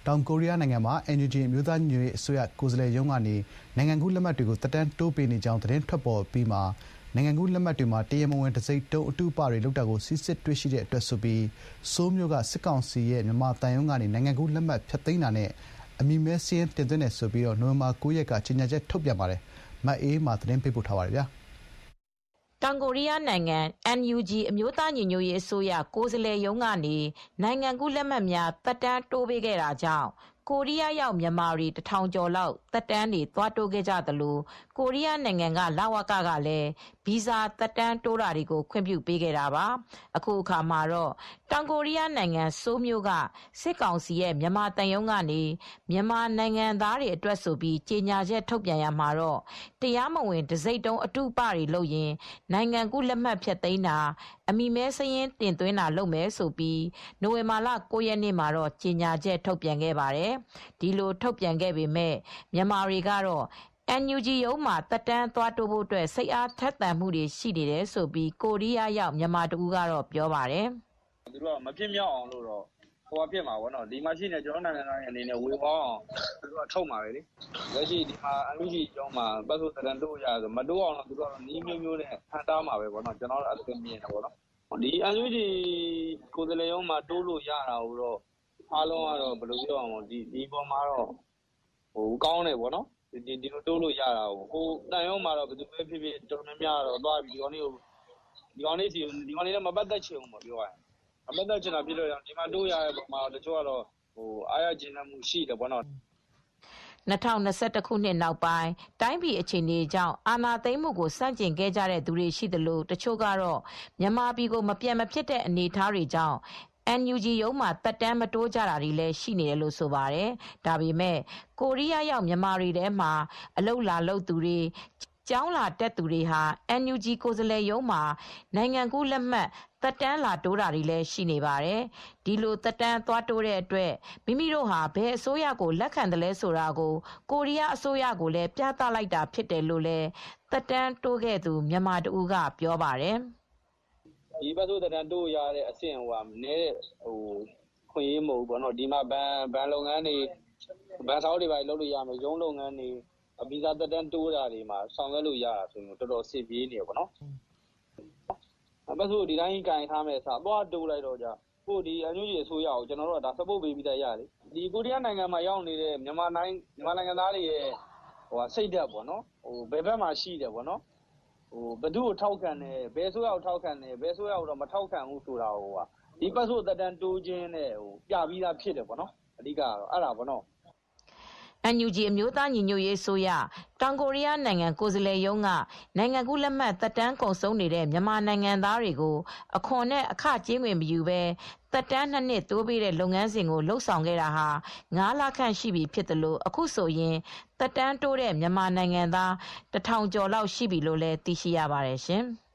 တောင်ကိုရီးယားနိုင်ငံမှာ NUG အမျိုးသားညီညွတ်ရေးအစိုးရကိုယ်စားလှယ်ရုံးကနေနိုင်ငံကူးလက်မှတ်တွေကိုသက်တမ်းတိုးပေးနေကြောင်းသတင်းထွက်ပေါ်အပြီးမှာနိုင်ငံကူးလက်မှတ်တွေမှာတရားမဝင်တံဆိပ်တုံးအတုပတွေလုပ်တာကိုစိစစ်တွေ့ရှိတဲ့အတွက်ဆိုပြီးဆိုးလ်မြို့ကစစ်ကောင်စီရဲ့မြန်မာသံရုံးကနေနိုင်ငံကူးလက်မှတ်ဖျက်သိမ်းတာနဲ့အမည်မဲစာရင်းတင်သွင်းတယ်ဆိုပြီးနိုဝင်ဘာ 9 ရက်ကကြေညာချက်ထုတ်ပြန်ပါတယ်။မအေးအေးမာသတင်းပေးပို့ထားပါတယ်။တောင်ကိုရီးယားနိုင်ငံ NUG အမျိုးသားညီညွတ်ရေးအစိုးရကိုယ်စားလှယ်ရုံးကနေနိုင်ငံကူးလက်မှတ်များသက်တမ်းတိုးပေးခဲ့တာကြောင့်ကိုရီးယားရောက်မြန်မာတွေ1000ကျော်လောက်သက်တမ်းတွေသွားတိုးခဲ့ကြသလိုကိုရီးယားနိုင်ငံကလဝကကလည်းဗီဇာသက်တမ်းတိုးတာတွေကိုခွင့်ပြုပေးခဲ့တာပါ။အခုအခါမှာတော့တောင်ကိုရီးယားနိုင်ငံဆိုးလ်မြို့ကစစ်ကောင်စီရဲ့မြန်မာသံရုံးကနေမြန်မာနိုင်ငံသားတွေအတွက်ဆိုပြီးကြေညာချက်ထုတ်ပြန်ရမှာတော့တရားမဝင်တံဆိပ်တုံးအတုပတွေလုပ်ရင်နိုင်ငံကူးလက်မှတ်ဖျက်သိမ်းတာအမည်မဲစာရင်းတင်သွင်းတာလုပ်မယ်ဆိုပြီးနိုဝင်ဘာလ 9 ရက်နေ့မှာတော့ကြေညာချက်ထုတ်ပြန်ခဲ့ပါတယ်။ဒီလိုထုတ်ပြန်ခဲ့ပေမဲ့မြန်မာတွေကတော့ NUG ရုံးမှာသက်တမ်းသွားတိုးဖို့အတွက်စိတ်အားထက်သန်မှုတွေရှိနေတယ်ဆိုပြီးကိုရီးယားရောက်မြန်မာတဦးကတော့ပြောပါတယ်။သူတို့ကမဖြစ်မြောက်အောင်လို့တော့ဟိုဖြစ်မှာပေါ့နော်ဒီမှာရှိနေကျွန်တော်နိုင်ငံသားအနေနဲ့ဝေပေါင်းအောင်သူတို့ကထုတ်မှာပဲလေလက်ရှိဒီမှာ NUG ရုံးမှာပတ်စုံသက်တမ်းတိုးရဆိုမတိုးအောင်တော့သူတို့ကနီးမျိုးနဲ့ဟန်တားမှာပဲပေါ့နော်ကျွန်တော်တို့အသိမြင်တယ်ပေါ့နော်ဒီ NUG ကိုယ်စားလှယ်ရုံးမှာတိုးလို့ရတာကိုတော့အားလုံးကတော့ဘယ်လိုပြောအောင်ဒီပေါ်မှာတော့ကောင်းတယ်ပေါ့နော်ဒီလိုတိုးလို့ရတာကိုတန်ရုံးမှာတော့ဘယ်သူပဲဖြစ်ဖြစ်တော်တော်များများတော့သွားပြီးဒီကောင်လေးနဲ့မပတ်သက်ချင်ဘူးမပြောရရင်မပတ်သက်ချင်တာဖြစ်လို့ဒီမှာတိုးရတဲ့ပုံမှာတချို့ကတော့အားရကျဉ်းမှုရှိတယ်ပေါ့နော် 2021 ခုနှစ်နောက်ပိုင်းတိုင်းပြည်အခြေအနေကြောင့်အာဏာသိမ်းမှုကိုစန့်ကျင်ခဲ့ကြတဲ့သူတွေရှိသလိုတချို့ကတော့မြန်မာပြည်ကိုမပြန်မဖြစ်တဲ့အနေအထားတွေကြောင့်NUG ရုံးမှာသက်တမ်းမတိုးကြတာတွေလည်းရှိနေတယ်လို့ဆိုပါတယ်။ဒါပေမဲ့ကိုရီးယားရောက်မြန်မာတွေထဲမှာအလုပ်လာလုပ်သူတွေကျောင်းလာတက်သူတွေဟာ NUG ကိုယ်စားလှယ်ရုံးမှာနိုင်ငံကူးလက်မှတ်သက်တမ်းလာတိုးတာတွေလည်းရှိနေပါတယ်။ဒီလိုသက်တမ်းသွားတိုးတဲ့အတွက်မိမိတို့ဟာဘယ်အစိုးရကိုလက်ခံတယ်လဲဆိုတာကိုရီးယားအစိုးရကိုလည်းပြသလိုက်တာဖြစ်တယ်လို့လည်းသက်တမ်းတိုးခဲ့သူမြန်မာတဦးကပြောပါတယ်။ဒီပတ်စုံသက်တမ်းတိုးရတဲ့အဆင့်နည်းခွင့်ရေးမဟုတ်ဘူးပေါ့နော်ဒီမှာဘဏ်လုပ်ငန်းတွေဘဏ်ဆောင်တွေပါလုပ်လို့ရမယ်ရုံးလုပ်ငန်းတွေဗီဇာသက်တမ်းတိုးတာတွေမှာဆောင်ရွက်လို့ရတာဆိုရင်တော်တော်စစ်ပြေးနေရပေါ့နော်ပတ်စုံဒီတိုင်းကင်ထားမယ်ဆိုတော့တိုးလိုက်တော့ကြကိုဒီအန်ယူဂျီအစိုးရကိုကျွန်တော်တို့ကဒါ support ပေးပြီးသားရတယ်ဒီကိုရီးယားနိုင်ငံမှာရောက်နေတဲ့မြန်မာနိုင်ငံသားတွေရဲ့စိတ်ဓာတ်ပေါ့နော်ဘယ်ဘက်မှာရှိတယ်ပေါ့နော်ဘယ်သူ့ကိုထောက်ခံတယ်ဘယ်ဆိုရကိုထောက်ခံတယ်ဘယ်ဆိုရကိုတော့မထောက်ခံဘူးဆိုတာဒီပတ်စုံသက်တမ်းတိုးခြင်းနဲ့ပြပြီးသားဖြစ်တယ်ပေါ့နော်အဓိကတော့အဲ့ဒါပေါ့နော် NUG အမျိုးသားညီညွတ်ရေးအစိုးရတောင်ကိုရီးယားနိုင်ငံကိုယ်စားလှယ်ရုံးကနိုင်ငံကူးလက်မှတ်သက်တမ်းကုန်ဆုံးနေတဲ့မြန်မာနိုင်ငံသားတွေကိုအခွန်နဲ့အခကြေးငွေမယူဘဲသက်တမ်း2 နှစ်တိုးပေးတဲ့လုပ်ငန်းစဉ်ကိုလှုပ်ဆောင်ခဲ့တာဟာ9 လခန့်ရှိပြီဖြစ်တယ်လို့အခုဆိုရင်သက်တမ်းတိုးတဲ့မြန်မာနိုင်ငံသား1000ကျော်လောက်ရှိပြီလို့လည်းသိရှိရပါတယ်ရှင်။